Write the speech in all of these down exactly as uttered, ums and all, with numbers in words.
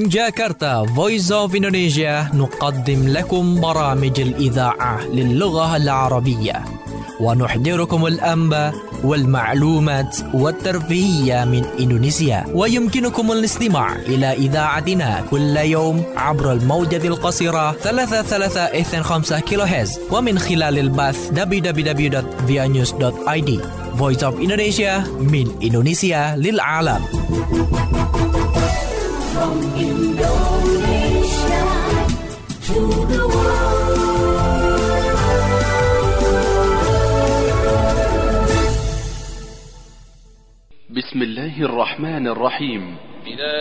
من جاكرتا Voice of Indonesia نقدم لكم برامج الإذاعة للغة العربية ونحضركم الأنباء والمعلومات والترفيهية من إندونيسيا. ويمكنكم الاستماع إلى إذاعتنا كل يوم عبر الموجة القصيرة ثلاثة ثلاثة اثنين خمسة كيلو هرتز ومن خلال البث دبليو دبليو دبليو دوت via news دوت i d. Voice of Indonesia من إندونيسيا للعالم. From Indonesia to the world. بسم الله الرحمن الرحيم. إذا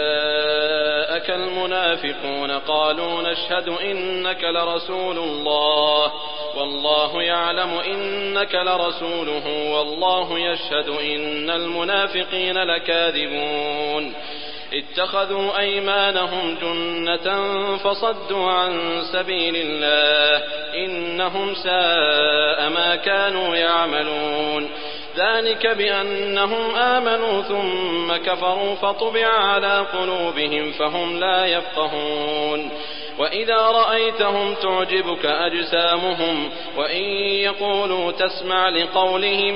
جاءك المنافقون قالوا نشهد إنك لرسول الله والله يعلم إنك لرسوله والله يشهد إن المنافقين لكاذبون اتخذوا أيمانهم جنة فصدوا عن سبيل الله إنهم ساء ما كانوا يعملون ذلك بأنهم آمنوا ثم كفروا فطبع على قلوبهم فهم لا يفقهون وإذا رأيتهم تعجبك أجسامهم وإن يقولوا تسمع لقولهم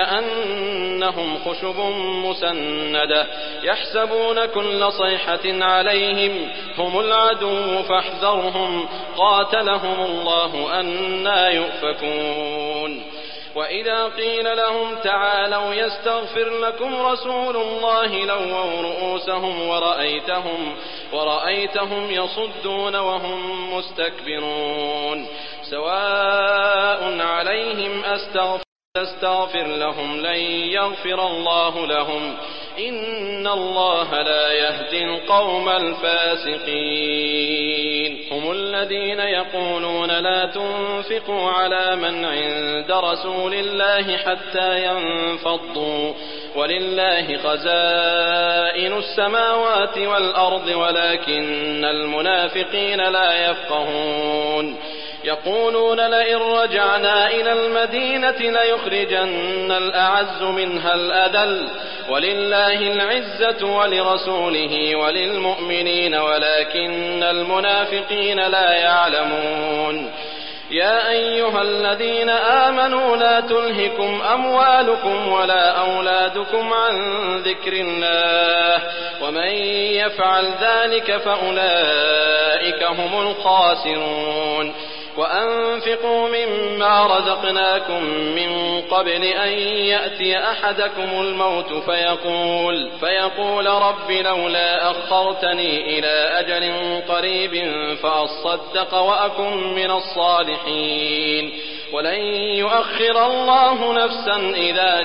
كأنهم خشب مسندة يحسبون كل صيحة عليهم هم العدو فاحذرهم قاتلهم الله أنى يؤفكون وإذا قيل لهم تعالوا يستغفر لكم رسول الله لووا رؤوسهم ورأيتهم ورأيتهم يصدون وهم مستكبرون سواء عليهم أستغفر لهم لن يغفر الله لهم إن الله لا يهدي القوم الفاسقين هم الذين يقولون لا تنفقوا على من عند رسول الله حتى ينفضوا ولله خزائن السماوات والأرض ولكن المنافقين لا يفقهون يقولون لئن رجعنا إلى المدينة ليخرجن الأعز منها الأذل ولله العزة ولرسوله وللمؤمنين ولكن المنافقين لا يعلمون يا أيها الذين آمنوا لا تلهكم أموالكم ولا أولادكم عن ذكر الله ومن يفعل ذلك فأولئك هم الخاسرون وأنفقوا مما رزقناكم من قبل أن يأتي أحدكم الموت فيقول, فيقول رب لولا أخرتني إلى أجل قريب فأصدق وأكن من الصالحين ولن يؤخر الله نفسا إذا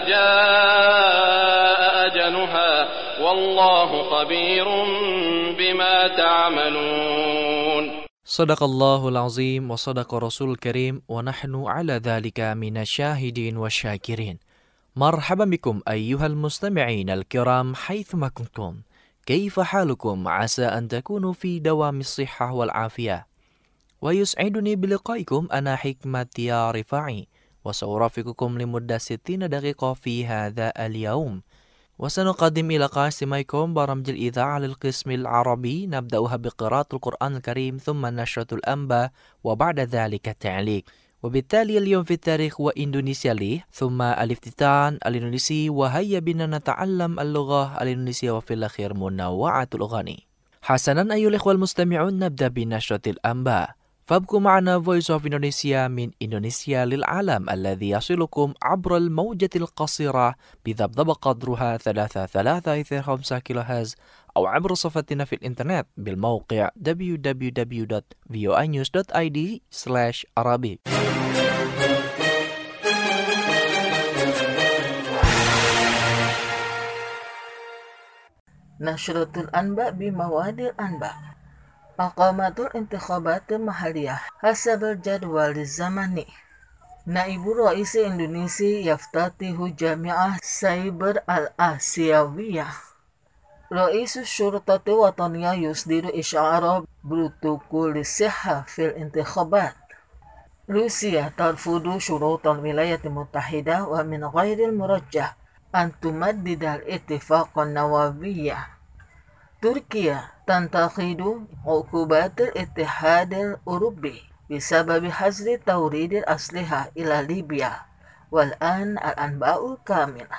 جاء أجلها والله خبير بما تعملون. Sadaqallahul azim wa sadaqa rasul karim wa nahnu ala dhalika minasyahidin wa syakirin. Marhaban bikum ayyuhal mustami'in al-kiram haythuma kuntum. Kaifa halukum asa an takunu fi dawamis sihhah wal afiyah. Wa yus'iduni biliqaikum ana hikmati ya rifa'i wa sawrafiqukum limudda sittina daqiqa fi hadha al-yawm. وسنقدم إلى قاسميكم برامج الإذاعة للقسم العربي نبدأها بقراءة القرآن الكريم ثم نشرة الأنباء وبعد ذلك التعليق. وبالتالي اليوم في التاريخ وإندونيسيا لي ثم الافتتان الإندونيسي وهيا بنا نتعلم اللغة الإندونيسية وفي الأخير منوعة الأغاني. حسنا أيها الإخوة المستمعون نبدأ بنشرة الأنباء فابقوا معنا Voice of Indonesia من إندونيسيا للعالم الذي يصلكم عبر الموجة القصيرة بضبط قدرها ثلاثة ثلاثة اثنين خمسة كيلو هرتز أو عبر صفحتنا في الإنترنت بالموقع دبليو دبليو دبليو دوت فيو نيوز دوت i d slash arabic. نشرة الأنباء بمواد الأنباء. أقامت الانتخابات المحلية حسب الجدول الزمني. نائب رئيس إندونيسيا يفتتح جامعة سايبر الآسيوية. رئيس الشرطة الوطنية يصدر إشعار بروتوكول الصحة في الانتخابات. روسيا ترفض شروط الولايات المتحدة ومن غير المرجح أن تمدد الاتفاق النووي. تركيا تنتقد عقوبات الاتحاد الأوروبي بسبب حظر توريد الأسلحة إلى ليبيا، والآن الأنباء الكاملة.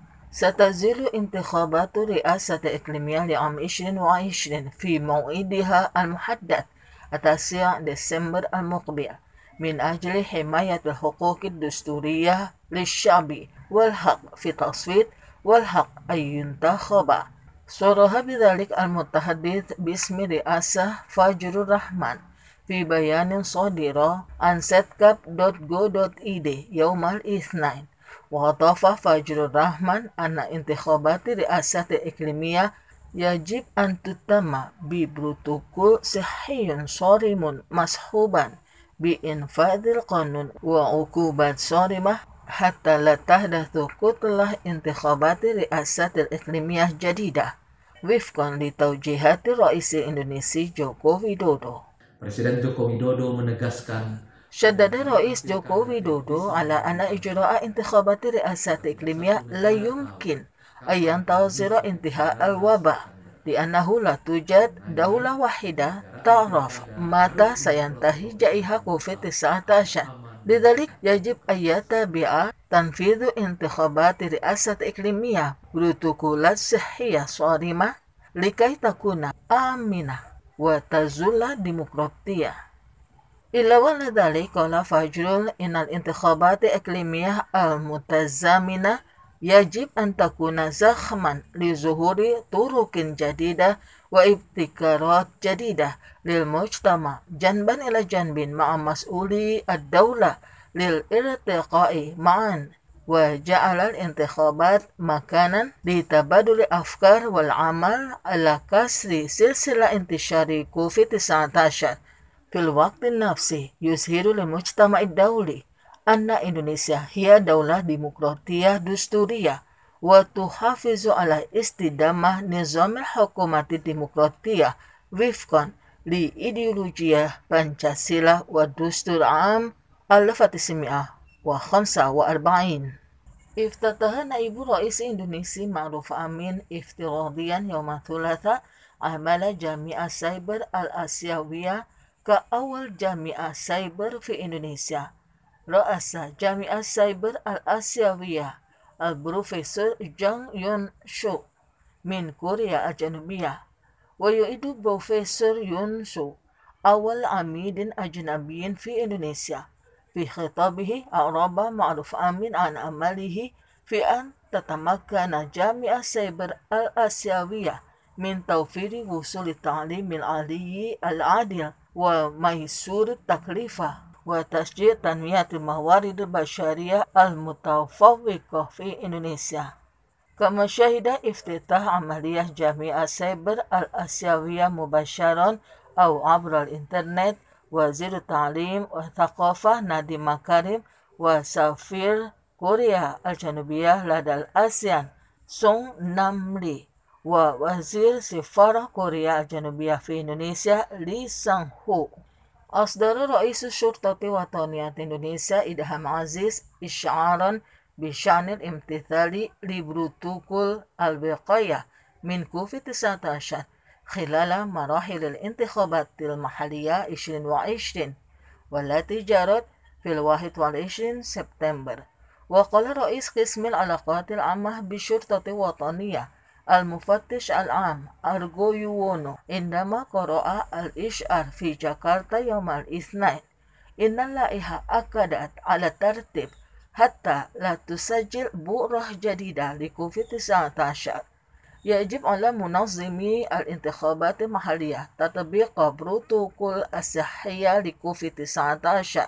ستزيل انتخابات رئاسة إقليمية لعام عشرين وعشرين في موعدها المحدد التاسع ديسمبر المقبل من أجل حماية الحقوق الدستورية للشعب والحق في التصويت والحق أن ينتخب. صرح بذلك المتحدث باسم رئاسة فجر الرحمن في بيان صادر عن سيتكاب دوت جو دوت إي دي يوم الاثنين. وأضاف فجر الرحمن أن انتخابات رئاسة إقليمية يجب أن تتم ببروتوكول صحي صارم مصحوبا بإنفاذ القانون وعقوبات صارمة حتى لا تحدث كتلة انتخابات رئاسة الإقليمية جديدة وفقا لتوجيهات الرئيس الإندونيسي جوكو ويدودو. Presiden Joko Widodo menegaskan, شدد الرئيس جوكو ويدودو على أن إجراء انتخابات رئاسة إقليمية لا يمكن أن ينتظر انتهاء الوباء، لأنه لا توجد دولة واحدة تعرف متى سينتهي جائحة كوفيد تسعة عشر. لذلك يجب أن يتبع تنفيذ انتخابات رئاسة إقليمية بروتوكولات صحية صارمة لكي تكون آمنة وتزول الديمقراطية. إلا ولذلك قال فجر إن الانتخابات الإقليمية المتزامنة يجب أن تكون زخما لظهور طرق جديدة وابتكارات جديدة للمجتمع جنبا إلى جنب مع مسؤولي الدولة للارتقاء معا، وجعل الانتخابات مكانا لتبادل الأفكار والعمل على كسر سلسلة انتشار كوفيد تسعة عشر. في الوقت نفسه يظهر للمجتمع الدولي أن إندونيسيا هي دولة ديمقراطية دستورية وتحافظ على استدامة نظام الحكومة الديمقراطية وفقا لإيديولوجيا بانشاسيلا والدستور عام ألف وتسعمائة وخمسة وأربعين. افتتح نائب رئيس إندونيسيا معروف أمين افتراضيا يوم الثلاثاء عمل جامعة سايبر الآسيوية كأول جامعة سايبر في إندونيسيا. رأس جامعة سايبر الآسيوية البروفيسور جانغ يون شو من كوريا الجنوبية، ويعد بروفيسور يون شو أول عميد أجنبي في إندونيسيا. في خطابه أعرب معروف أمين عن عمله في أن تتمكن جامعة سايبر الآسيوية من توفير وصول التعليم العالي العادل وميسور التكلفة وتشجيع تنمية الموارد البشرية المتفوقة في إندونيسيا. كما شهد افتتاح عملية جامعة سايبر الآسيوية مباشرا أو عبر الإنترنت وزير التعليم والثقافة ناديم مكارم وسفير كوريا الجنوبية لدى الآسيان سونغ نام لي ووزير سفارة كوريا الجنوبية في إندونيسيا لي سانغ هو. أصدر رئيس الشرطة الوطنية إندونيسيا إلهام عزيز إشعارا بشأن الامتثال لبروتوكول الوقاية من كوفيد تسعة عشر خلال مراحل الانتخابات المحلية عشرين وعشرين والتي جرت في الواحد والعشرين سبتمبر. وقال رئيس قسم العلاقات العامة بالشرطة الوطنية المفتش العام أرجو يوونو عندما قرأ الإشعار في جاكرتا يوم الاثنين إن اللائحة أكدت على الترتيب حتى لا تسجل بؤرة جديدة لكوفيد تسعة عشر. يجب على منظمي الانتخابات المحلية تطبيق بروتوكول الصحية لكوفيد تسعة عشر،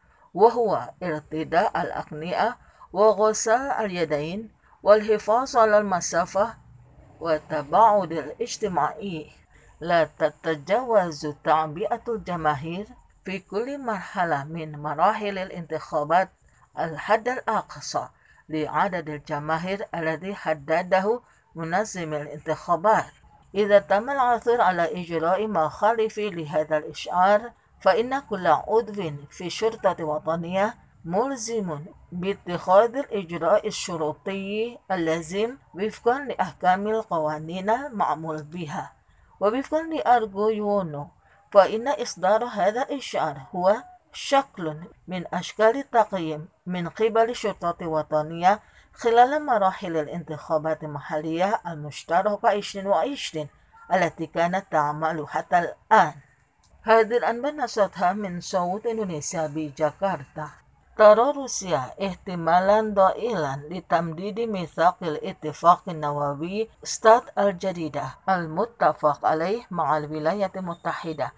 وهو ارتداء الأقنعة وغسل اليدين والحفاظ على المسافة والتباعد الاجتماعي. لا تتجاوز تعبئة الجماهير في كل مرحلة من مراحل الانتخابات الحد الأقصى لعدد الجماهير الذي حدده منظم الانتخابات. إذا تم العثور على إجراء مخالف لهذا الإشعار فإن كل عضو في الشرطة الوطنية ملزم باتخاذ الإجراء الشرطي اللازم وفقا لأحكام القوانين المعمول بها. ووفقا لأرجو يونو فإن إصدار هذا الشعار هو شكل من أشكال التقييم من قبل الشرطة الوطنية خلال مراحل الانتخابات المحلية المشتركة عشرين وعشرين التي كانت تعمل حتى الآن. هذه الأنباء نشرتها من صوت إندونيسيا بجاكرتا. ترى روسيا احتمالا ضئيلا لتمديد ميثاق الاتفاق النووي ستارت الجديدة المتفق عليه مع الولايات المتحدة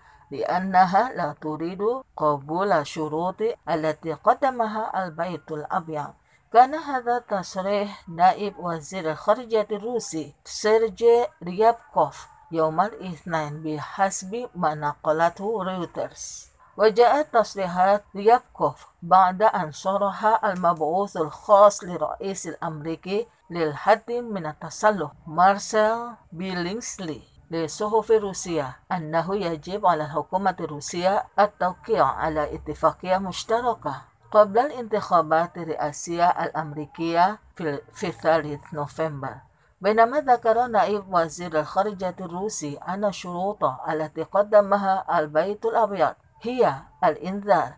لأنها لا تريد قبول الشروط التي قدمها البيت الأبيض. كان هذا تصريح نائب وزير الخارجية الروسي سيرجي ريابكوف يوم الاثنين بحسب ما نقلته رويترز. وجاءت تصريحات ريابكوف بعد أن صرح المبعوث الخاص للرئيس الأمريكي للحد من التسلح مارسيل بيلينسلي لصحف روسيا أنه يجب على الحكومة الروسية التوقيع على اتفاقية مشتركة قبل الانتخابات الرئاسية الأمريكية في ثالث نوفمبر. بينما ذكر نائب وزير الخارجية الروسي أن الشروط التي قدمها البيت الأبيض هي الإنذار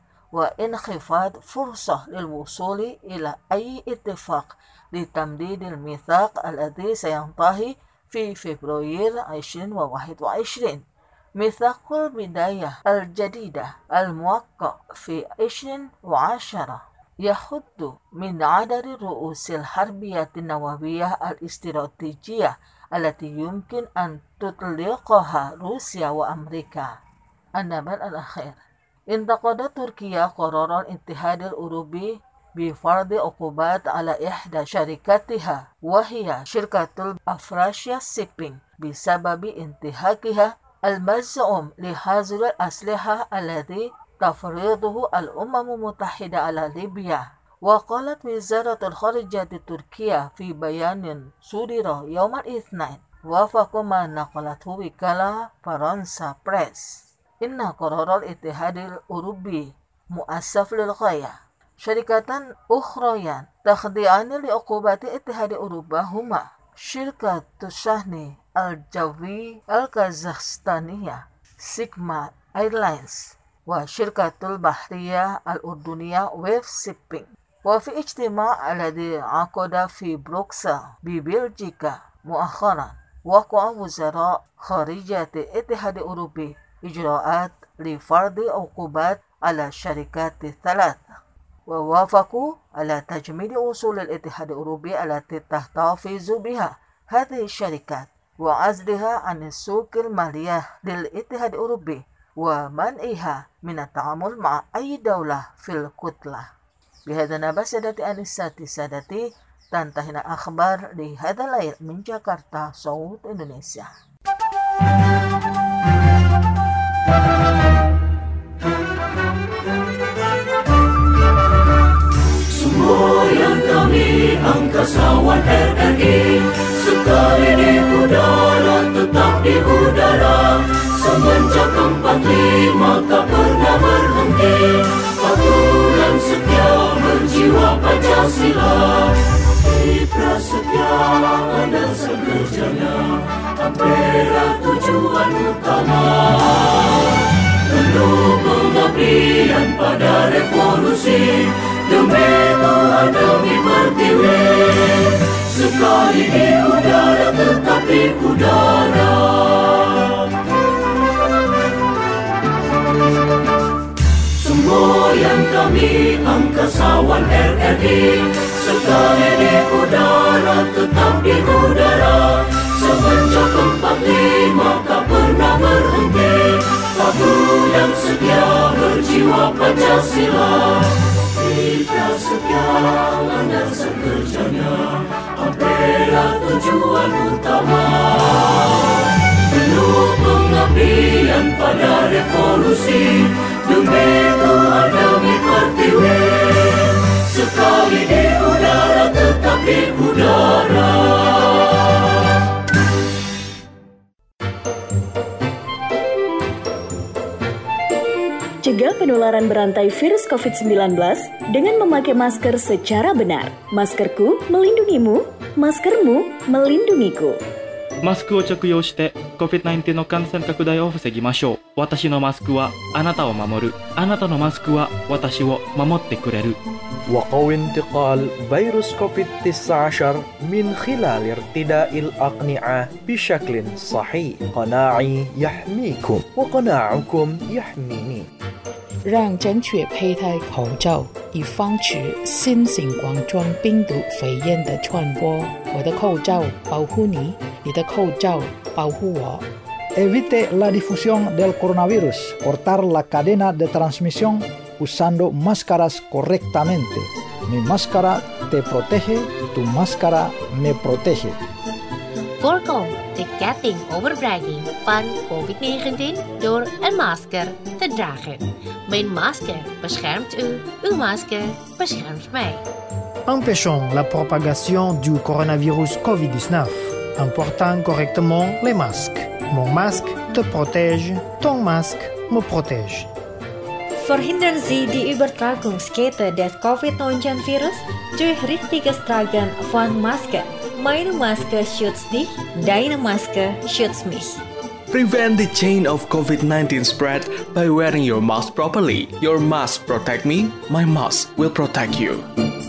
وانخفاض فرصة للوصول إلى أي اتفاق لتمديد الميثاق الذي سينتهي في فبراير ألفين وواحد وعشرين. ميثاق البداية الجديدة الموقع في ألفين وعشرة يحد من عدد الرؤوس الحربية النووية الاستراتيجية التي يمكن أن تطلقها روسيا وأمريكا. النبأ الأخير. انتقدت تركيا قرار الاتحاد الأوروبي بفرض عقوبات على إحدى شركاتها وهي شركة أفراشيا سيبينج بسبب انتهاكها المزعوم لحظر الأسلحة الذي تفرضه الأمم المتحدة على ليبيا. وقالت وزارة الخارجية التركية في بيان صدر يوم الاثنين وفق ما نقلته وكالة فرنسا بريس إن قرار الاتحاد الأوروبي مؤسف للغاية. شركتان أخريان تخضعان لعقوبات الاتحاد الأوروبي هما شركة الشحن الجوي الكازاخستانية سيجما ايرلاينز وشركة البحرية الأردنية ويف سيبينج. وفي اجتماع الذي عقد في بروكسل ببلجيكا مؤخرا وقع وزراء خارجية الاتحاد الأوروبي إجراءات لفرض عقوبات على الشركات الثلاث ووافقوا على تجميد أصول الاتحاد الأوروبي التي تحتفظ بها هذه الشركات وعزلها عن السوق المالية للاتحاد الأوروبي ومنعها من التعامل مع أي دولة في الكتلة. بهذا نبأ سادتي أنساتي سادتي تنتهينا أخبار لهذا الليل من جاكرتا صوت إندونيسيا. Semboyan kami angkasawan R R I, sekali di udara tetap di udara. Semenjak empat lima tak pernah berhenti, patuh dan setia berjiwa Pancasila. Di prasetya ada sekerjanya, Ampera tujuan utama. Penuh pengabdian pada revolusi, demi Tuhan demi pertiwi. Sekali di udara tetap di udara. Semboyan kami angkasawan R R I, sekali di udara tetap di udara. Semenjak empat lima tak pernah berhenti, patuh dan setia berjiwa Pancasila. Kita setia landasan kerjanya, Ampera tujuan utama. Penuh pengabdian pada revolusi, demi Tuhan demi pertiwi. Sekali di udara tetap di udara. Cegah penularan berantai virus covid sembilan belas dengan memakai masker secara benar. Maskerku melindungimu, maskermu melindungiku. マスクを着用して コビッドナインティーン の感染拡大を防ぎましょう。私のマスクはあなたを守る。あなたのマスクは私を守ってくれる。 وقوي انتقال فيروس كوفيد تسعة عشر من خلال ارتداء الأقنعة بشكل صحيح. قناعي يحميكم وقناعكم يحميني. 让正确佩戴口罩，以防止新型冠状病毒肺炎的传播。我的口罩保护你，你的口罩保护我。 Evite la difusión del coronavirus. Cortar la cadena de transmisión usando máscaras correctamente. Mi máscara te protege, tu máscara me protege. Voorkom de ketting overbreiding van covid negentien door een masker te dragen. Mijn masker beschermt u, uw masker beschermt mij. Empêchons la propagation du coronavirus covid dix-neuf en portant correctement les masques. Mon masque te protège, ton masque me protège. Verhindern Sie die Übertragungskette des covid neunzehn Virus durch richtiges Tragen von Masken. Meine Maske schützt dich, deine Maske schützt mich. Prevent the chain of covid nineteen spread by wearing your mask properly. Your mask protect me, my mask will protect you.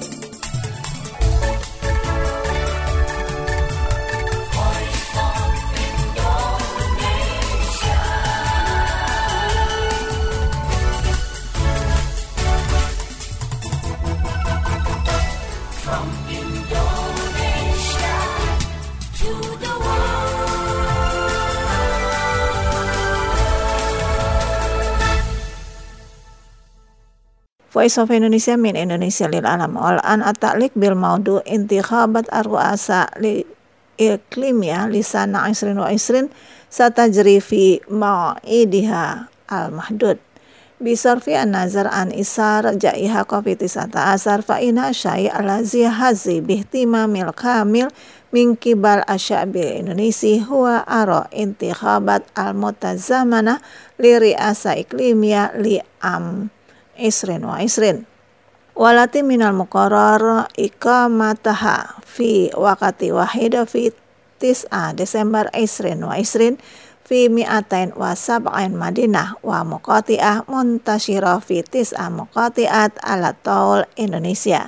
Voice of Indonesia min Indonesia lil alam al-an at-ta'liq bil maudu intikhabat ar-ru'asa li iklimia lisana isrin wa isrin satajri fi ma'idiha al-mahdud bisarfi an-nazar an isar ja'iha covid tis'ata asar fa ina syai' alazi hazi bihtimamil kamil min kibal asyabil Indonesia huwa ara intikhabat al-mutazamana li ri'asa iklimia li am isrin wa isrin walati minal muqarrar iqamataha fi waqti wahida fi tis'a Desember isrin wa isrin fi mi'atain wa sab'in Madinah wa muqati'ah muntashira fi tis'a muqati'at ala taul Indonesia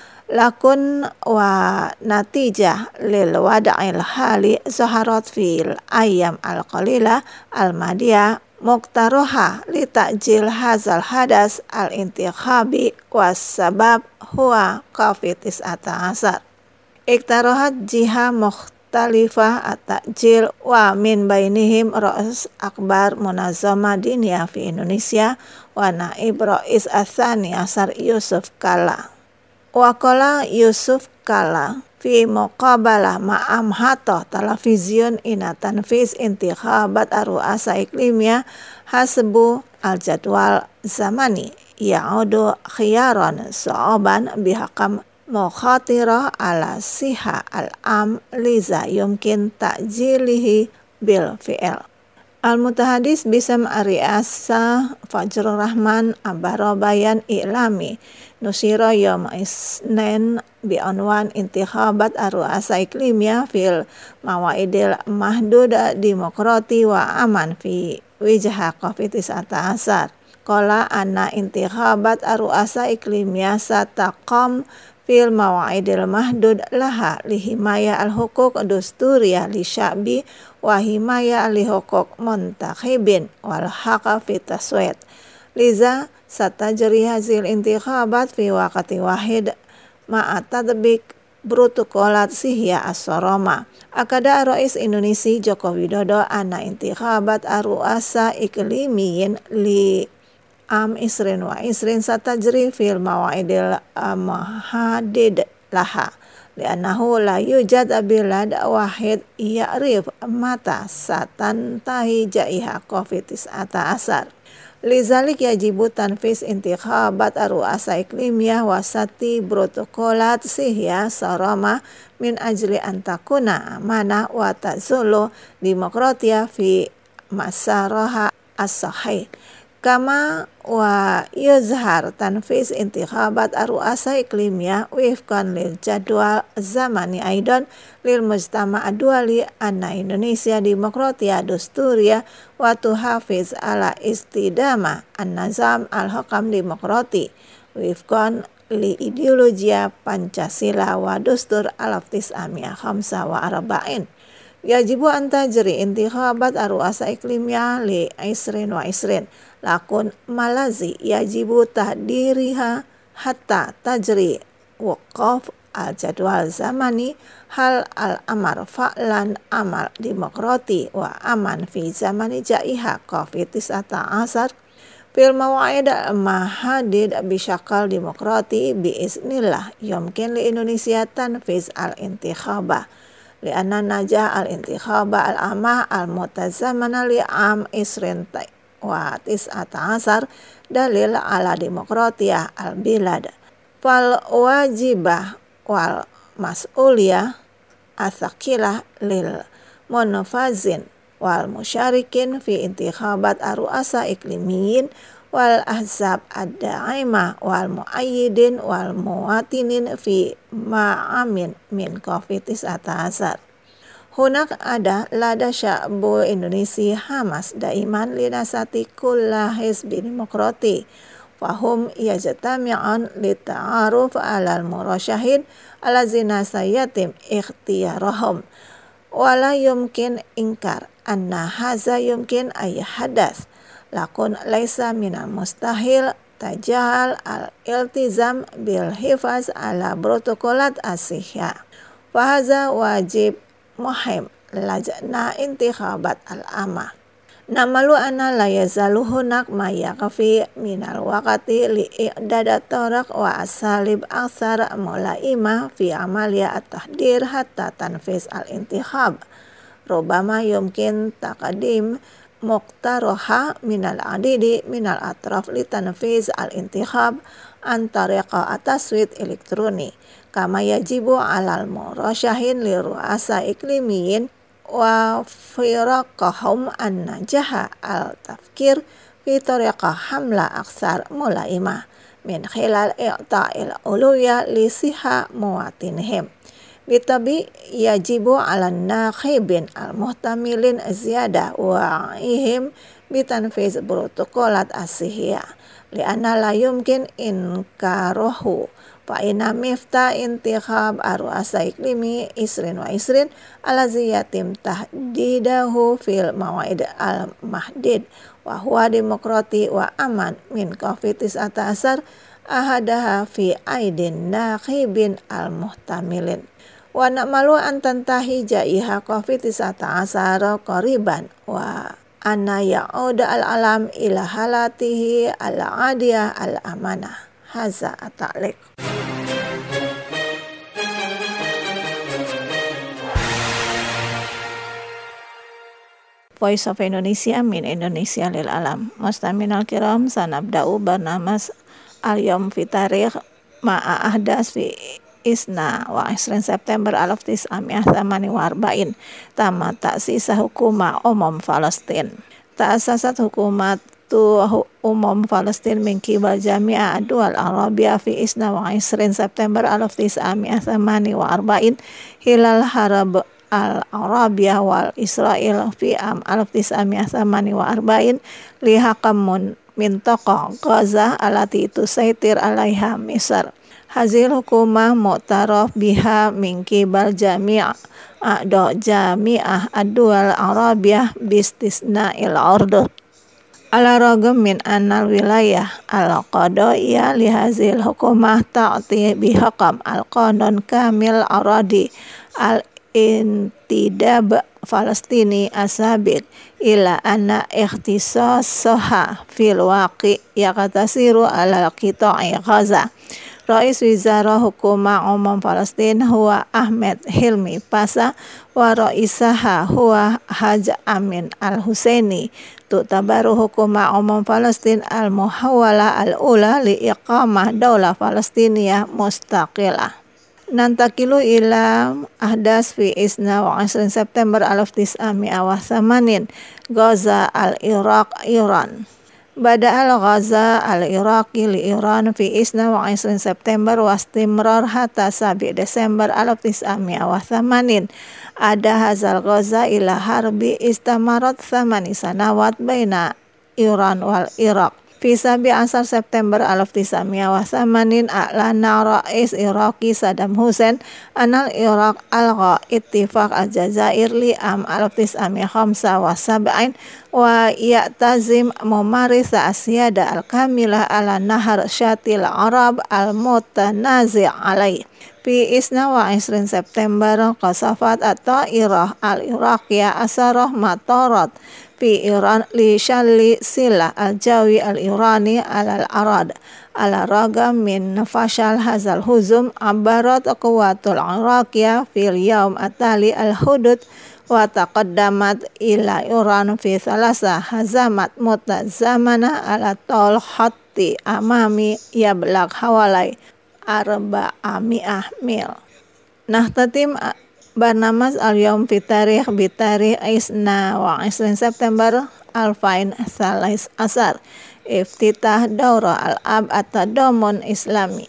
lakun wa natijah lil wada'il hali zaharat fil ayyam al-qalila al-madiyah muqtaroha li ta'jil hazal hadas al-intikhabi was sabab huwa covid tis'ata asar iktarohat jiha mukhtalifah at-ta'jil wa min bainihim ra'is akbar munazama diniyah fi Indonesia wa naib ra'is athani asar Yusuf Kala wa qala Yusuf Kala fi muqabalah ma'am hato televisiun ina tanfiz intikhabat ar-ru'asa iklimia hasbu al-jadwal zamani ya'udu khiyaran so'oban bihakam mukhatirah ala siha al-am liza yumkin ta'jilihi bil fi'il al-mutahadis bisam ariasa Fajrul Rahman abarobayan i'lami nusira yom isnen bi'anwan intikhabat ar-ru'asa iklimia fil mawaidil mahduda demokrati wa aman fi wijha covid tis'ata asar qala anna intikhabat ar-ru'asa iklimia sataqam fil mawaidil mahdud laha lihimaya al-hukuk dusturiyah li sya'bi wa himaya al-hukuk muntakhibin wal haqa fi taswid liza satajri hazil intikhabat fi waqti wahid ma'a tadbik protokolat sihya as-sarama akada Rais Indonesia Joko Widodo anna intikhabat ar-ru'asa iklimiyin li am isrin wa isrin satajri fil mawaidil mahadid laha li'annahu la yujad bilad wahid ya'rif mata satantahi ja'iha covid tis'ata asar lizalik yajibu tanfiz intikhabat ar-ru'asa iklimiyah wasati protokolat sihya sarama min ajli antakuna amanah wa tazulu demokratia fi masaraha as-sahih Kama wa yuzhar tanfiz intikhabat ar-ru'asa iklimiyah wifqan lil jadwal zamani aidan lil mujtama' ad-duwali anna Indonesia demokratia dusturia wa tuhafiz ala istidama an-nazam al-hukam demokrati wifqan li ideologia Pancasila wa dustur alaf tis'amiyah khamsa wa arba'in. Yajibu an tajri intikhabat ar-ru'asa iklimiyah li isrin wa isrin lakun malazi yajibu tahdiriha hatta tajri waqaf al-jadwal zamani hal al-amar fa'lan amal demokrati wa aman fi zamani ja'iha covid sembilan belas fil mawa'id mahadid bisyakal demokrati biiznillah yumkin li Indonesia tanfiz al-intikhabah li'anna najah al-intikhabah al-amah al-mutazamana li'am isrin wa tis'ata asar dalil ala demokratiyah al-bilad fal wajibah wal mas'uliyah athaqilah lil munafazin wal musyarikin fi intikhabat ar-ru'asa iklimiyin wal ahzab ad-da'imah wal muayyidin wal muwatinin fi ma'amin min covid sembilan belas. Hunak ada lada sya'bu Indonesia Hamas daiman linasati kulla hizbi demokrati fahum yajtami'an lita'aruf alal murasyahin alazina sayatim ikhtiyarahum wala yumkin ingkar anna haza yumkin ay hadas lakun laisa minal mustahil tajahal al-iltizam bil hifaz ala protokolat asihya fahaza wajib muhim lajna intikhabat al-amah namalu anna la yazalu hunak ma yakfi minal waqati li i'dadat taraq wa asalib aksar mulaima fi amalia at-tahdir hatta tanfiz al-intikhab rubama yumkin taqdim muqtaroha minal adidi minal atraf li tanfiz al-intikhab an tariqa ataswid elektroni kama yajibu alal murasyahin li ru'asa iklimiyin wa firaqahum an najaha al tafkir fi tariqa hamla aksar mulaimah min khilal i'ta'il uluya li siha muwatinihim bitabi yajibu ala nakhibin al muhtamilin ziyada wa ihim bitanfiz protokolat asihya li'anna la yumkin inkarohu fa inna mifta intikhab ar-ru'asa iklimi isrin wa isrin alazi yatim tahdidahu fil mawa'id al-mahdid wa huwa demokrati wa aman min covid sembilan belas ahadaha fi aidin nakhibin al-muhtamilin wa na'malu an tantahi ja'iha covid sembilan belas qariban wa anna ya'uda al-alam ila halatihi al-adiyah al-amanah haza at-ta'liq. Voice of Indonesia min Indonesia lil alam. Mustaminal kiram sanabda'u barnamas al-yawm fi tarikh ma'a ahdas fi isna wa isrin September alaf tis'amiyah thamani wa arba'in tama ta'sisa hukuma umum Palestin. Ta'asasat hukumat tu umum Palestin min kibal jami'a ad-duwal arabiyah fi isna wa isrin September alaf tis'amiyah thamani wa arba'in hilal harab al-Arabiyah wal Israel fi am alaf tis'amiyah thamani wa arba'in li hakamun mintaqa Gaza alati tusaitir alaiha Misr. Hazil hukumah mu'taraf biha min kibal jami'ah a'da jami'ah ad-duwal arabiyah bistisna'il urdud ala ragam min annal wilayah al-qadaiyah li hazil hukumah ta'ti bihakam al-qanun kamil aradi al intidab Falastini asabik ila anna ikhtisasaha fil waqi yaqtasiru ala qita'i Gaza. Rais Wizara Hukuma Umum Palestin huwa Ahmed Hilmi Pasha wa raisaha huwa Haj Amin Al-Husaini tu'tabaru Hukuma Umum Palestin al-muhawwala al-ula li iqamah daulah Palestiniyah mustaqilah. Nantakilu ila ahdas fi isna wa isrin September alaf tis'amiyah wa thamanin Gaza al-Iraq Iran. Bada al-Ghaza al-Iraqi li Iran fi isna wa isrin September wa istimrar hatta sabi Desember alaf tis'amia wa thamanin. Ada hazal Ghaza ila harbi istamarat thamani sanawat baina Iran wal Iraq. Fi sabi asar September alaf tis'amia wa thamanin a'lana Rais Iraqi Saddam Hussein anal Iraq algha ittifaq al-Jazair li am alaf tis'amia khamsa wa sab'in wa ya'tazim mumarisa asyada al-kamilah ala nahar syatil Arab al-mutanazi' alaih. Fi isna wa isrin September qasafat at-ta'irah al-Iraqiyah asarah matarat fi Iran li shalli silah al-jawi al-Irani al-arad ala ragam min fashal hazal huzum abarat quwwatul Iraqiyah fil yawm atali al-hudud wa taqaddamat ila Iran fi thalasa hazamat mutazamana ala tol hatti amami yablaq hawalai arba'ami'ah mil. Nah tatim Barnamas al-yawm fi tarikh bi tarikh isna wa isrin September alfain salis asar iftitah daurah al-ab at-tadamun islami.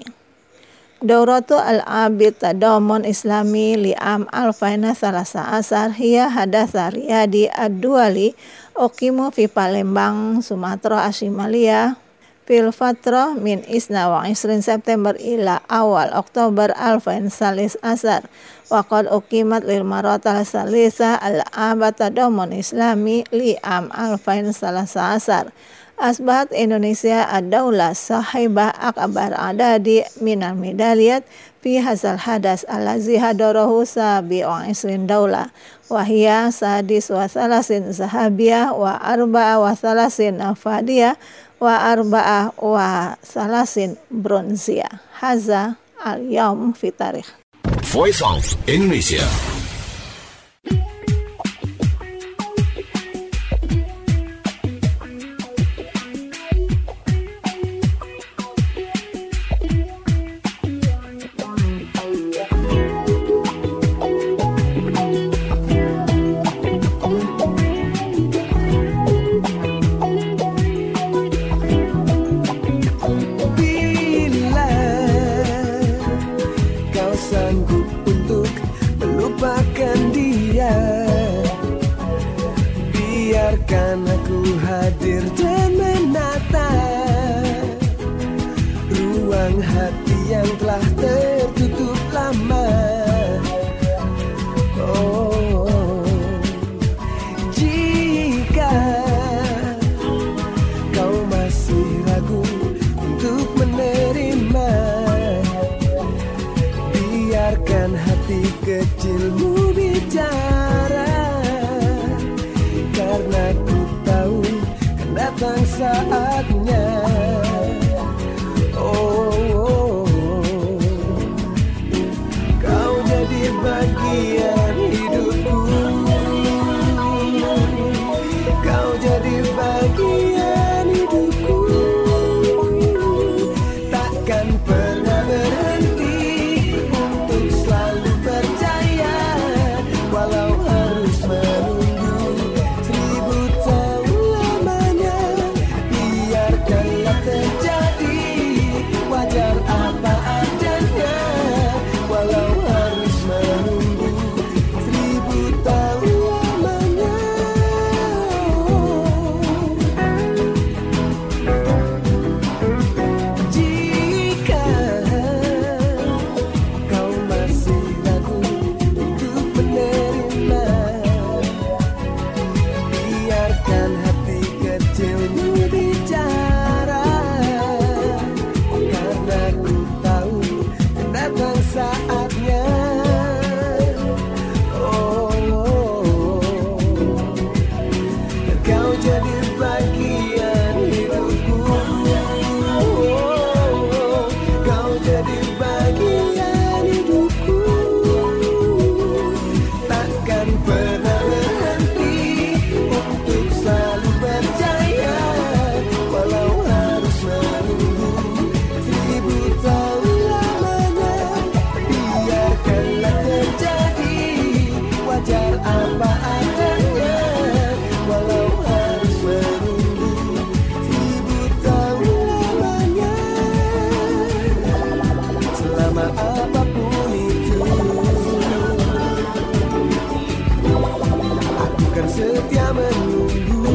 Dauratu al-ab at-tadamun islami li am alfain salasa asar hiya hadatsa riyadi ad-duali uqimu fi Palembang Sumatera Ashimalia fil fatrah min isna wa isrin September ila awal Oktober alfain salis asar. Waqad uqimat lil maratal salisa al-abad tadamun islami li am alfain salasa asar. Asbahat Indonesia ad-daulah sahibah akbar adadi minal medaliyat fi hazal hadas allazi hadarahu sabi wa isrin daulah wa hiya sadis wa salasin zahabiyah wa arba'a wa salasin afadiyah wa arba'a wa salasin bronziyah. Haza al-yawm fi tarikh. Voice of Indonesia. Kecilmu bicara, karena ku tahu akan datang saatnya. Oh, oh, oh, kau jadi bagian hidupku, kau jadi bagian hidupku, takkan pernah berhenti untuk selalu percaya. setia menunggu.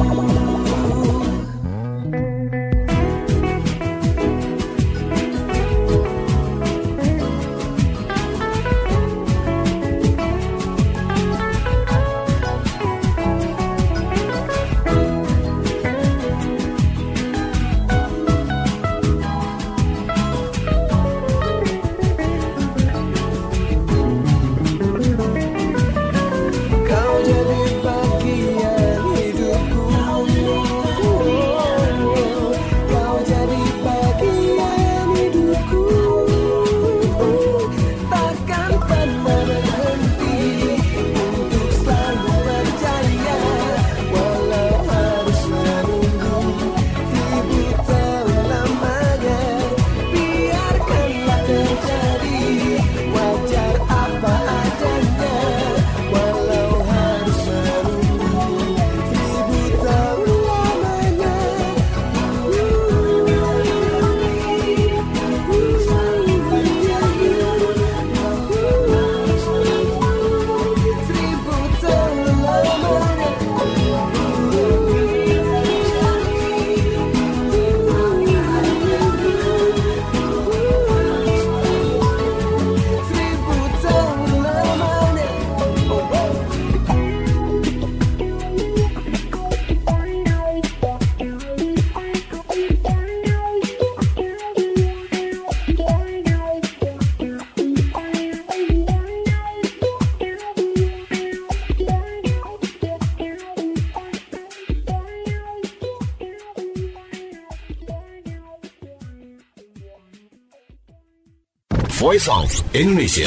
Voice of Indonesia.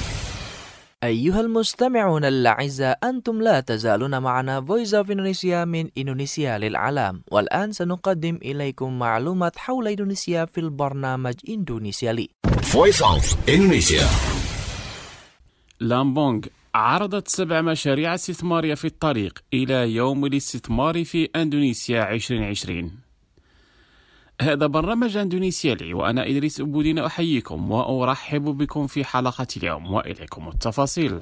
أيها المستمعون الأعزاء، أنتم لا تزالون معنا Voice of Indonesia من إندونيسيا للعالم، والآن سنقدم إليكم معلومات حول إندونيسيا في البرنامج إندونيسيا لي. Voice of Indonesia. لامبونغ عرضت سبع مشاريع استثمارية في الطريق إلى يوم الاستثمار في أندونيسيا عشرين عشرين. هذا برنامج أندونيسيا لي، وأنا إدريس أبودين أحييكم وأرحب بكم في حلقة اليوم وإليكم التفاصيل.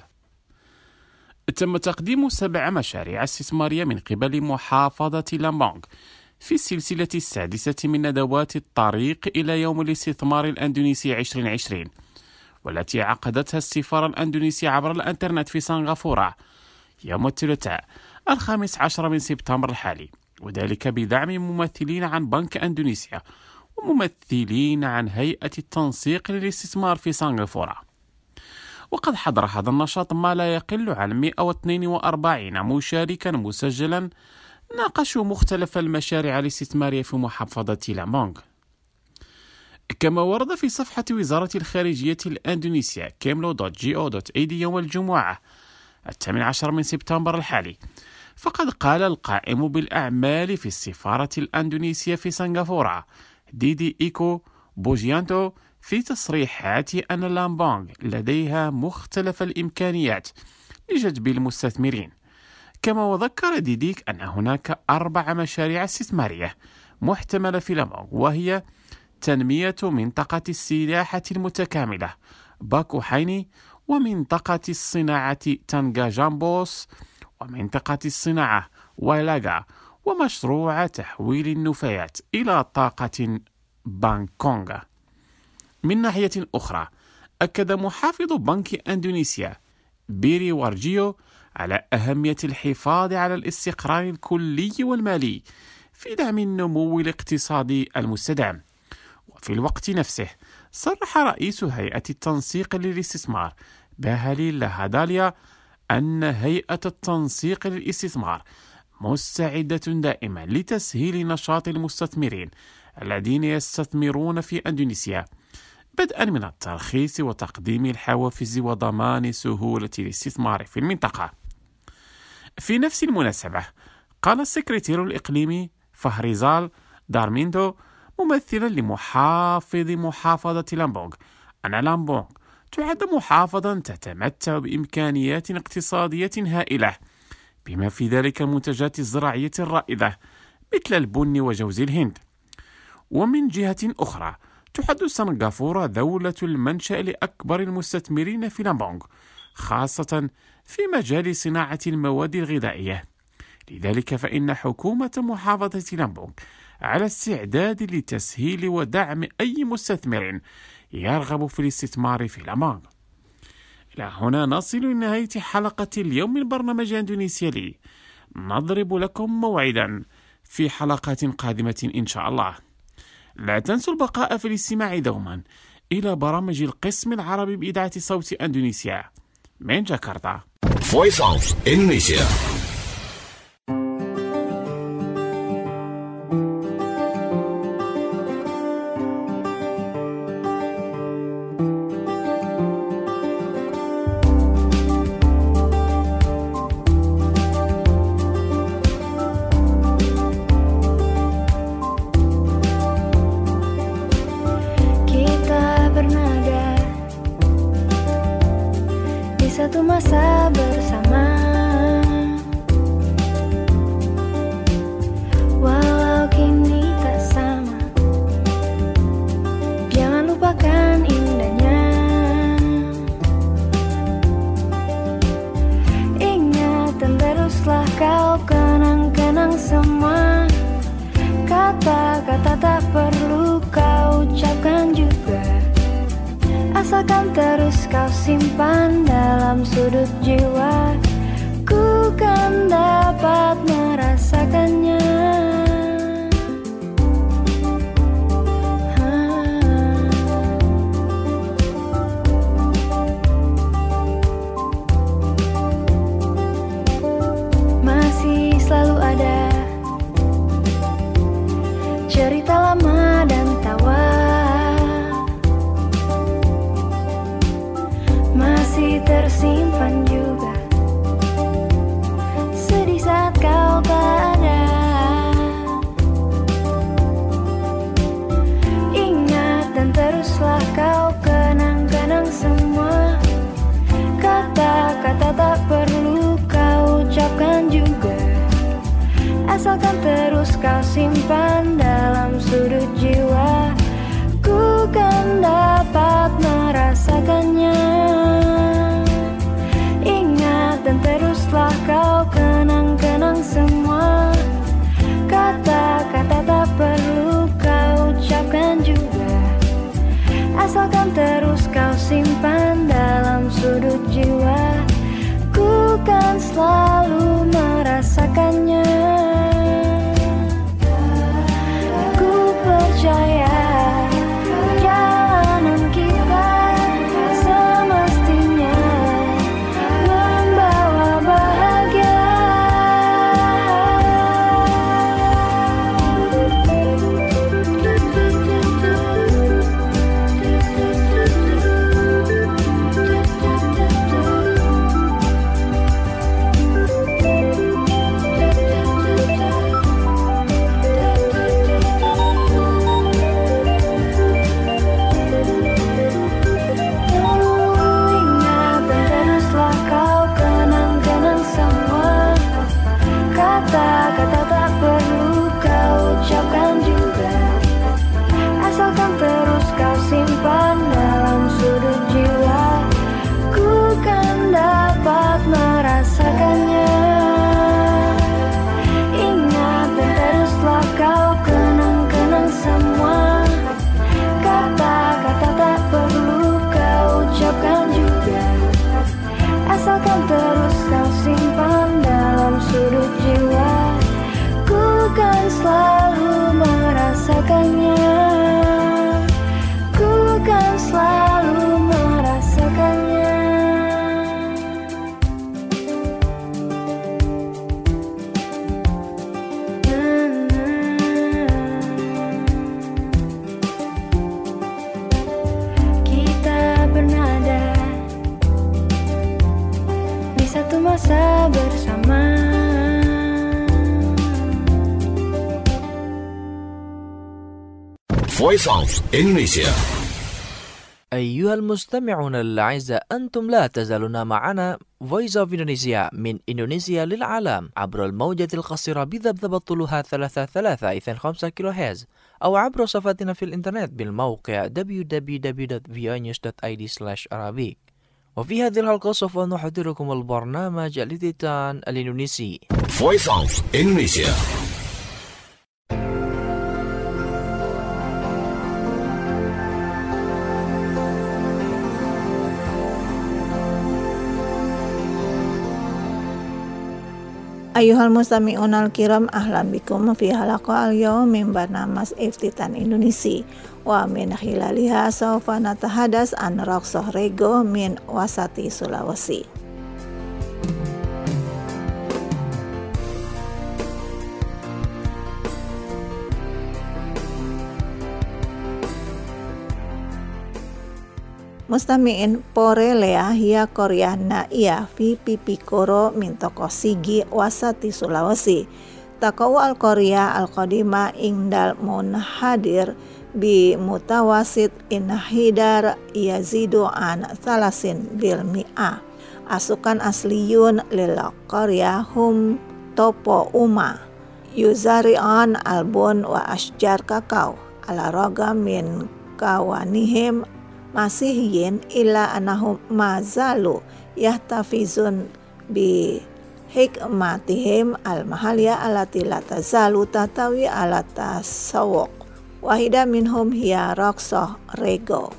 تم تقديم سبع مشاريع استثمارية من قبل محافظة لامبونغ في السلسلة السادسة من ندوات الطريق إلى يوم الاستثمار الأندونيسي عشرين عشرين، والتي عقدتها السفارة الأندونيسية عبر الإنترنت في سنغافورة يوم الثلاثاء الخامس عشر من سبتمبر الحالي، وذلك بدعم ممثلين عن بنك أندونيسيا وممثلين عن هيئة التنسيق للاستثمار في سنغافورة. وقد حضر هذا النشاط ما لا يقل عن مئة واثنين وأربعين مشاركا مسجلا ناقشوا مختلف المشاريع الاستثمارية في محافظة لامبونغ. كما ورد في صفحة وزارة الخارجية الأندونيسيا كيملو دوت جي أو دوت إي دي يوم الجمعة الثامن عشر من سبتمبر الحالي، فقد قال القائم بالأعمال في السفارة الأندونيسية في سنغافورة ديدي إيكو بوجيانتو في تصريحات أن لامبونغ لديها مختلف الإمكانيات لجذب المستثمرين. كما وذكر ديديك أن هناك أربع مشاريع استثمارية محتملة في لامبونغ، وهي تنمية منطقة السياحة المتكاملة باكو حيني، ومنطقة الصناعة تانغا جامبوس، ومنطقة الصناعة وايلاغا، ومشروع تحويل النفايات إلى طاقة بانكونغ. من ناحية أخرى، أكد محافظ بنك أندونيسيا بيري وارجيو على أهمية الحفاظ على الاستقرار الكلي والمالي في دعم النمو الاقتصادي المستدام. وفي الوقت نفسه صرح رئيس هيئة التنسيق للاستثمار باهالي لهاداليا أن هيئة التنسيق للاستثمار مستعدة دائما لتسهيل نشاط المستثمرين الذين يستثمرون في أندونيسيا، بدءا من الترخيص وتقديم الحوافز وضمان سهولة الاستثمار في المنطقة. في نفس المناسبة قال السكرتير الإقليمي فهريزال دارميندو ممثلا لمحافظ محافظة لامبونغ أن لامبونغ تعد محافظة تتمتع بإمكانيات اقتصادية هائلة، بما في ذلك المنتجات الزراعية الرائدة مثل البن وجوز الهند. ومن جهة أخرى تعد سنغافورة دولة المنشأ لأكبر المستثمرين في لامبونغ، خاصة في مجال صناعة المواد الغذائية، لذلك فإن حكومة محافظة لامبونغ على استعداد لتسهيل ودعم أي مستثمر يرغب في الاستثمار في لامبونغ. إلى هنا نصل لنهاية حلقة اليوم من برنامج أندونيسيا لي. نضرب لكم موعدا في حلقات قادمة إن شاء الله. لا تنسوا البقاء في الاستماع دوما إلى برامج القسم العربي بإذاعة صوت أندونيسيا من جاكرتا. Voice of Indonesia. Satu masa bersama, walau kini tak sama, jangan lupakan indahnya. Ingat dan teruslah kau kenang-kenang semua. Kata-kata tak perlu kau ucapkan juga, asalkan terus kau simpan dalam sudut jiwa, ku kan dapat merasakannya. Masih selalu ada cerita lama dan tawa, masih tersimpan juga sedih saat kau tak ada. Ingat dan teruslah kau kenang-kenang semua. Kata-kata tak perlu kau ucapkan juga, asalkan terus kau simpan dalam sudut jiwa, ku kan dapat merasakannya. Ingat dan teruslah kau kenang-kenang semua. Kata-kata tak perlu kau ucapkan juga, asalkan terus kau simpan dalam sudut jiwa, ku kan selalu merasakannya. Ku percaya perjalanan kita semestinya membawa bahagia. Kata-kata tak perlu kau ucapkan juga, asalkan terus kau simpan dalam sudut jiwa, ku kan dapat merasakannya. Ingat dan teruslah kau kenang-kenang semua. Kata-kata tak perlu kau ucapkan juga, asalkan terus kau simpan dalam sudut jiwa, ku kan selalu merasakannya. Ku kan selalu merasakannya. Kita pernah ada di satu masa bersama. Voice of Indonesia. أيها المستمعون الأعزاء، أنتم لا تزالون معنا Voice of Indonesia من إندونيسيا للعالم عبر الموجة القصيرة بذبذبة طولها ثلاثة ثلاثة اثنين خمسة كيلو هرتز، أو عبر صفحتنا في الإنترنت بالموقع دبليو دبليو دبليو دوت في او نيوز دوت اي دي سلاش arabic. وفي هذه الحلقة سوف نحضركم البرنامج الإذاعي الإندونيسي Voice of Indonesia. Ayuhal mustami'un al-kiram, ahlan bikum fi halaqa al-yawm min barnamas Iftitan Indonesia. Wa min khilaliha sawfa natahadas an raqsah rego min wasati Sulawesi. Mustami'in porelea hiya Korea na iya fi pipikoro min toko sigi wasati Sulawesi. Takau al-Korea al-Qadima ingdal munhadir bi mutawasit inhidar yazidu an salasin bil mi'ah. Asukan asliyun lil Korea hum topo uma yuzari'an albun wa ashjar kakao ala roga min kawanihim masihiyin illa anahum mazalu yahtafizun bi hikmatihim al-mahaliyah alati la tazalu tatawi ala tasawwuq. Wahida minhum hiya raqsah rego.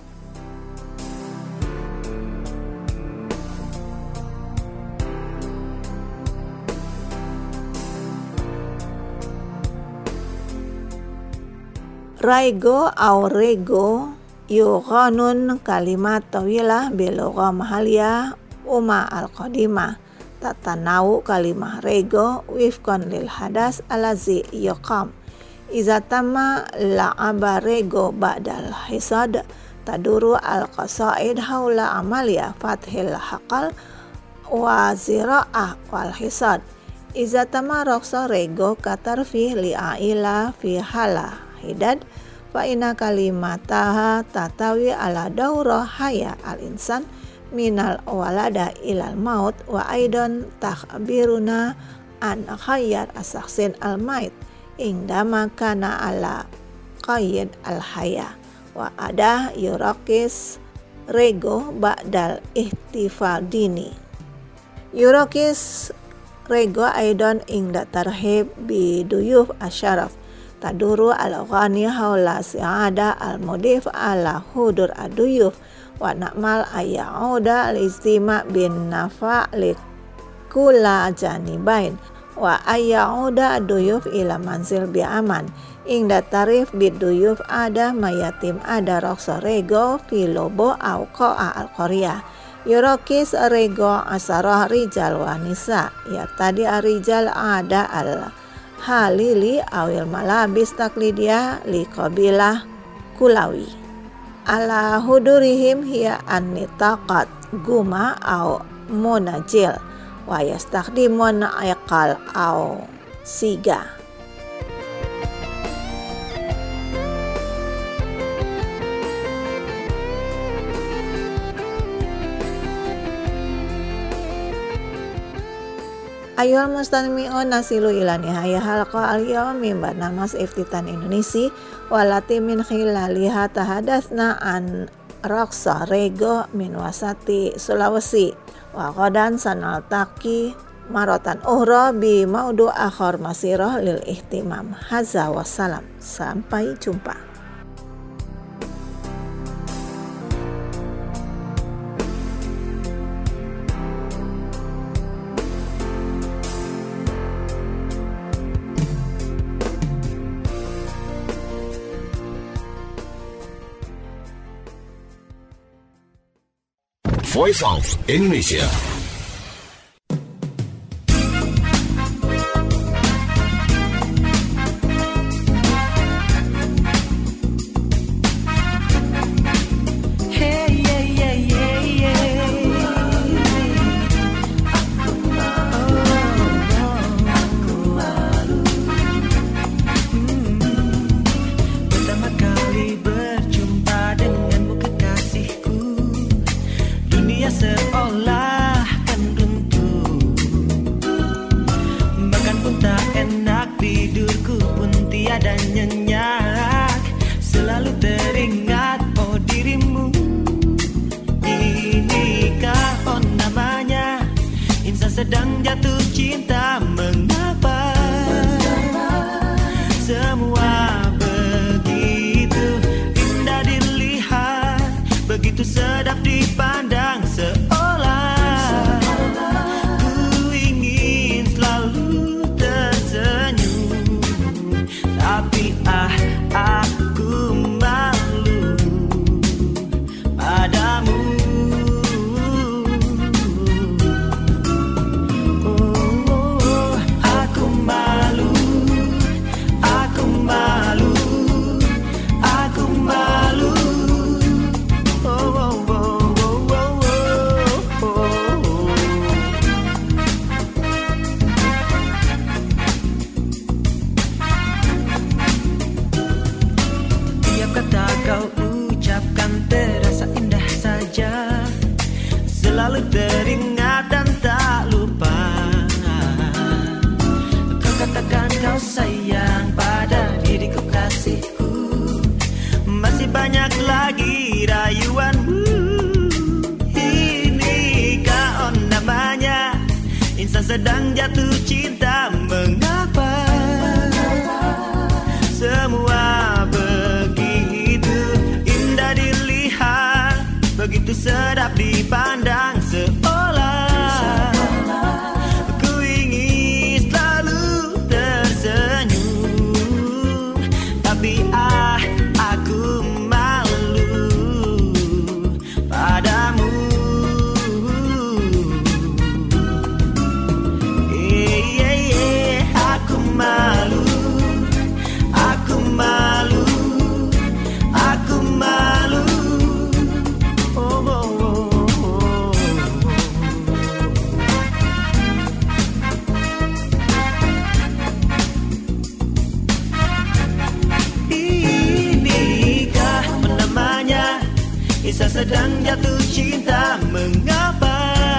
Raigo au rego yughanun kalimat tawilah bilugha mahaliyah umma al-qadimah. Tatanau kalimah rego wifqan lil hadas alazi yuqam. Iza tamma la'aba rego ba'dal hisad taduru al-qasaid haula amalia fathil haqal wa zira'ah wal hisad. Iza tamma raqsa rego katarfih li'aila fi hala hidad fa inna kalimataha tatawi ala daura haya al-insan minal walada ilal maut wa aidan takhbiruna an khayyar asaksin al-mait indama kana ala qayyid al-haya wa ada yurakis rego ba'dal ihtifadini. Yurakis rego aidan ingda tarhib bi duyuf asyaraf taduru al-ghani haula si'ada al-mudif ala hudur aduyuf wa na'mal ayyauda al-istima bin nafa' li kula janibain wa ayyauda duyuf ila manzil bi aman ingda tarif bid duyuf ada mayatim ada raqsa rego fi lobo au qa'a al-qaryah. Yurokis rego asarah rijal wa nisa ya tadi arijal ada al halili awil malabis taklidiyah li qabilah kulawi ala hudurihim hiya an-nitaqat guma au munajil wa yastakdimun iqal au siga. Ayol mustami'un nasilu ila nihaya halqa al-yawm min barnamas Iftitan Indonesia walati min khilaliha tahadasna an raqsa rego min wasati Sulawesi wa qadan sanaltaqi marotan uhra bi maudu akhar masirah lil ihtimam. Hadza wassalam, sampai jumpa. Voice of Indonesia. Sedang jatuh cinta mengapa selalu teringat dan tak lupa. Kau katakan kau sayang pada diriku kasihku, masih banyak lagi rayuanmu. Inikah on namanya insan sedang jatuh cinta. Mengapa semua begitu indah dilihat, begitu sedap dipandang, seolah ku ingin selalu tersenyum. Tapi ah, aku malu padamu. Eh, eh, eh, aku malu, aku malu, aku malu. Oh, oh, oh, oh. Inikah namanya insan sedang jatuh cinta. Mengapa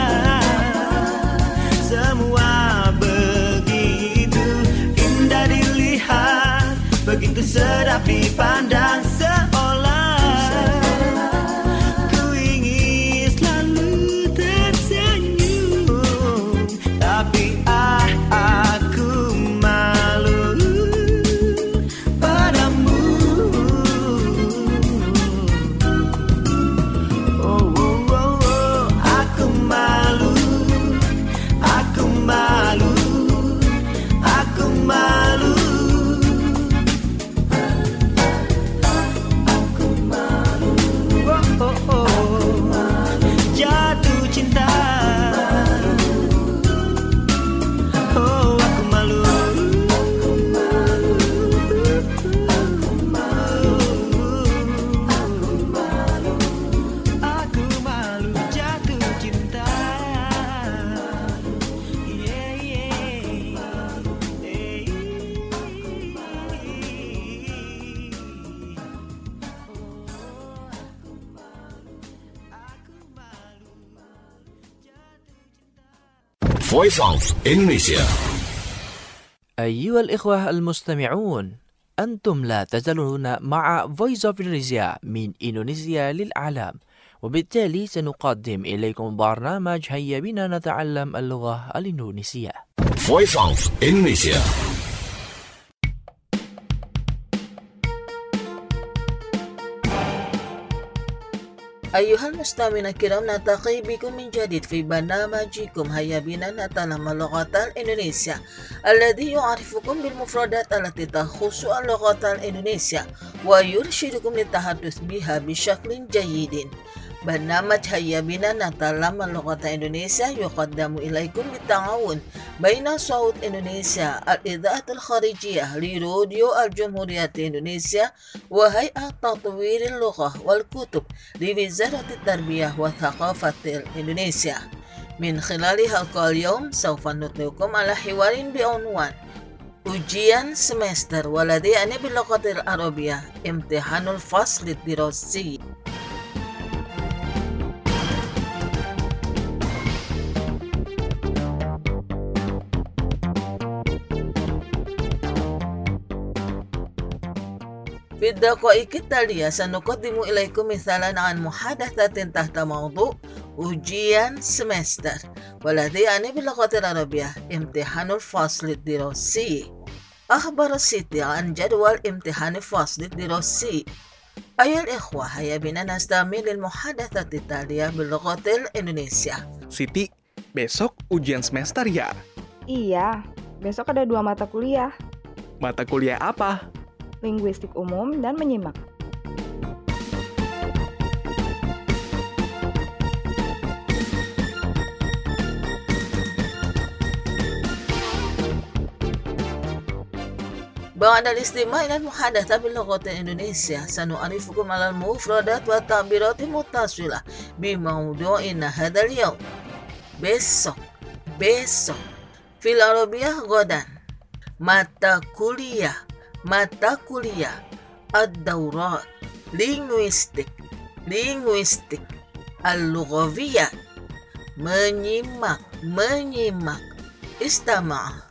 semua begitu indah dilihat, begitu sedap dipandang, seolah ku ingin selalu tersenyum. Tapi ah, aku malu padamu. Oh, oh, oh, oh. Aku malu, aku malu, aku malu. Oh, oh, oh. Jatuh cinta. Oh, aku malu. Aku malu jatuh cinta. Yeah, yeah. Eh. Voice of Indonesia. أيها الإخوة المستمعون، أنتم لا تزالون مع Voice of Indonesia من إندونيسيا للعالم، وبالتالي سنقدم إليكم برنامج هيا بنا نتعلم اللغة الإندونيسية. Voice of Indonesia. أيها المستمعين الكرام، نلتقي بكم من جديد في برنامجكم هيا بنا نتعلم اللغة الإندونيسية، الذي يعرفكم بالمفردات التي تخص اللغة الإندونيسية ويرشدكم للتحدث بها بشكل جيد. برنامج هيا بنا نتعلم اللغة الإندونيسية يقدم إليكم بالتعاون بين صوت إندونيسيا، الإذاعة الخارجية لراديو الجمهورية الإندونيسية، وهيئة تطوير اللغة والكتب لوزارة التربية والثقافة الإندونيسية. من خلال حلقة اليوم سوف نطلقكم على حوار بعنوان ujian semester والذي يعني باللغة العربية امتحان الفصل الدراسي. في الدقائق التالية سنقدم إليكم مثالا عن محادثة تحت موضوع ujian semester والذي يعني باللغة العربية امتحان الفصل الدراسي. أخبر سيتي عن جدول امتحان الفصل الدراسي. أيها الإخوة، هيا بنا نستعمل المحادثة التالية باللغة الإندونيسية. Siti, besok ujian semester ya? Iya, besok ada dua mata kuliah. Mata kuliah apa? Linguistik umum dan menyimak. بعد الاستماع إلى المحادثة باللغة الإندونيسية سنعرفكم على المفردات والتعبيرات المتصلة بموضوعنا هذا اليوم. besok besok في العربية غدا. mata kuliah mata kuliah. الدورات linguistik linguistik. اللغويات menyimak, menyimak. Istama'.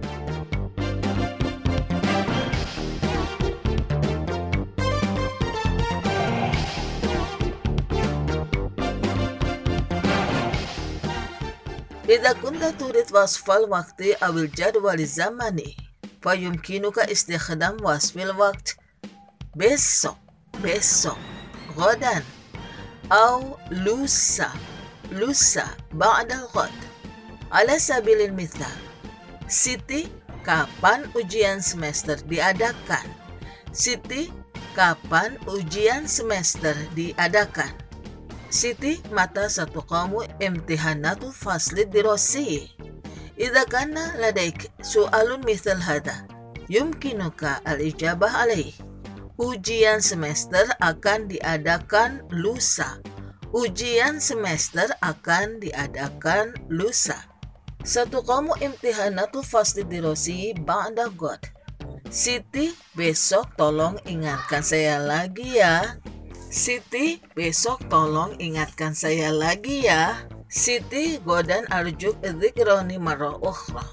إذا كنت تريد وصف الوقت أو الجدول الزمني فيمكنك استخدام وصف الوقت besok, besok, غدا أو lusa, lusa بعد الغد. على سبيل المثال, Siti, kapan ujian semester diadakan? Siti, kapan ujian semester diadakan? Siti, متى ستقام امتحانات الفصل الدراسي؟ إذا كان لديك سؤال مثل هذا يمكنك الإجابة عليه. Ujian semester akan diadakan lusa. Ujian semester akan diadakan lusa. ستقام امتحانات الفصل الدراسي بعد غد. Siti, besok tolong ingatkan saya lagi ya. Siti, besok tolong ingatkan saya lagi ya. Siti, غدا أرجوك ذكرني مرة أخرى.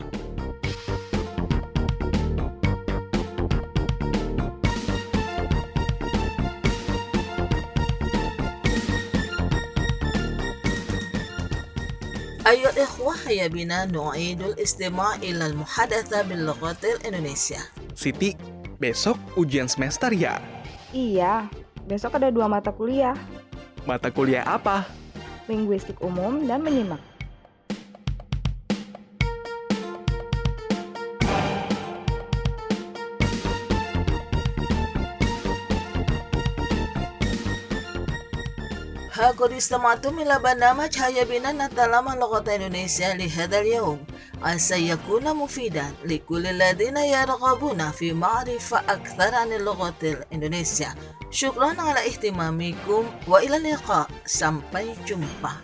أيها الإخوة, هيا بنا نعيد الاستماع إلى المحادثة باللغة الإندونيسية. Siti, besok ujian semester ya? Iya, besok ada dua mata kuliah. Mata kuliah apa? Linguistik umum dan menyimak. قد استمعتم إلى برنامج هيا بنا نتعلم اللغة الإندونيسية لهذا اليوم. عسى يكون مفيدا لكل الذين يرغبون في معرفة أكثر عن اللغة الإندونيسية. شكرا على اهتمامكم وإلى اللقاء. Sampai jumpa.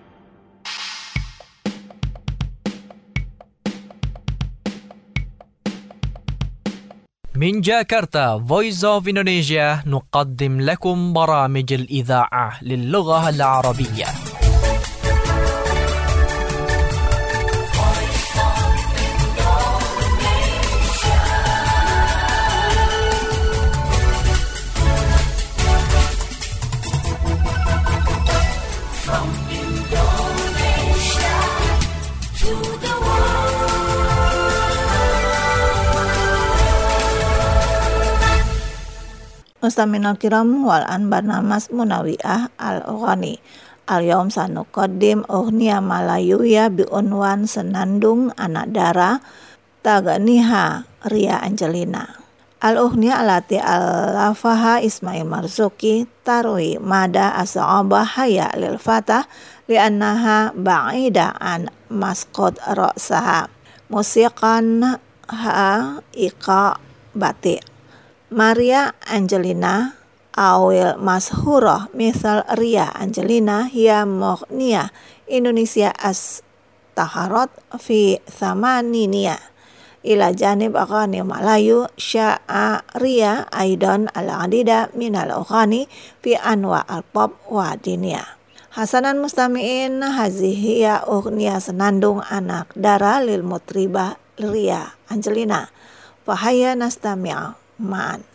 من جاكرتا Voice of Indonesia نقدم لكم برامج الإذاعة للغة العربية. Mustamina kiram wal an barnamas munawiyah al-Oghani. Al-yawm sanuqaddim ughniya malayuya bi unwan senandung anak dara taganiha Ria Angelina. Al-ughniya alati al-lafaha Ismail Marzuki tarwi mada as-sa'abah haya lil fatah li'annaha ba'ida an masqad ra'saha musiqan ha iqa bati. Maria Angelina awil mashurah misal Ria Angelina hiya mughniya Indonesia as taharat fi thamaniniya ila janib aghani Malayu sya'a Ria aidan al-adida min al-aghani fi anwa al-pop wa dinia. Hasanan mustami'in hazihiya ughniya senandung anak dara lil mutribah Ria Angelina. Fahaya nastami'a ma'an.